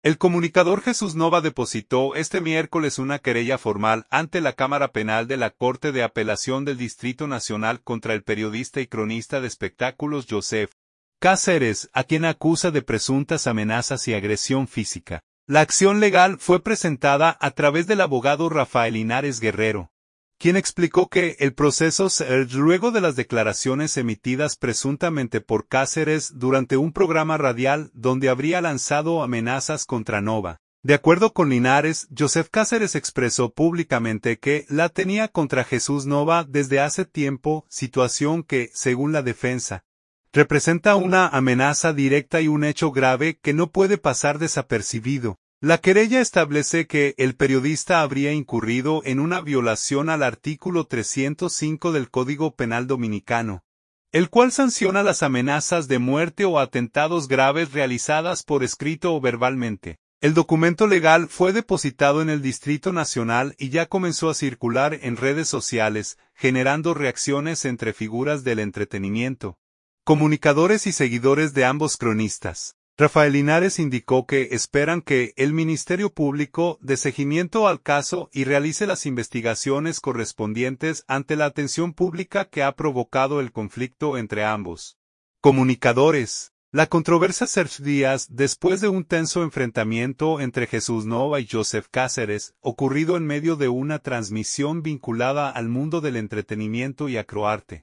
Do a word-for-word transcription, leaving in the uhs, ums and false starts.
El comunicador Jesús Nova depositó este miércoles una querella formal ante la Cámara Penal de la Corte de Apelación del Distrito Nacional contra el periodista y cronista de espectáculos Joseph Cáceres, a quien acusa de presuntas amenazas y agresión física. La acción legal fue presentada a través del abogado Rafael Linares Guerrero, quien explicó que el proceso se luego de las declaraciones emitidas presuntamente por Cáceres durante un programa radial donde habría lanzado amenazas contra Nova. De acuerdo con Linares, Joseph Cáceres expresó públicamente que la tenía contra Jesús Nova desde hace tiempo, situación que, según la defensa, representa una amenaza directa y un hecho grave que no puede pasar desapercibido. La querella establece que el periodista habría incurrido en una violación al artículo trescientos cinco del Código Penal Dominicano, el cual sanciona las amenazas de muerte o atentados graves realizadas por escrito o verbalmente. El documento legal fue depositado en el Distrito Nacional y ya comenzó a circular en redes sociales, generando reacciones entre figuras del entretenimiento, comunicadores y seguidores de ambos cronistas. Rafael Linares indicó que esperan que el Ministerio Público dé seguimiento al caso y realice las investigaciones correspondientes ante la atención pública que ha provocado el conflicto entre ambos comunicadores. La controversia surgió días después de un tenso enfrentamiento entre Jesús Nova y Joseph Cáceres, ocurrido en medio de una transmisión vinculada al mundo del entretenimiento y acroarte.